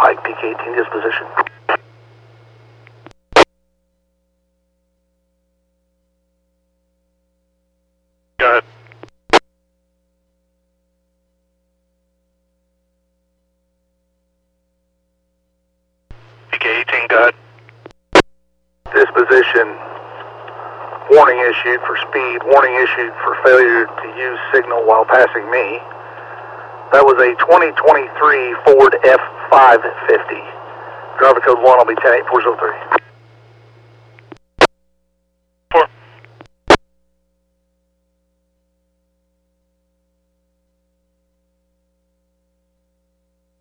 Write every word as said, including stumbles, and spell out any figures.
Pike, P K eighteen disposition. Go ahead. P K eighteen, go ahead. Disposition. Warning issued for speed. Warning issued for failure to use signal while passing me. That was a twenty twenty-three Ford F five fifty. Driver code one, I'll be ten eight four zero three.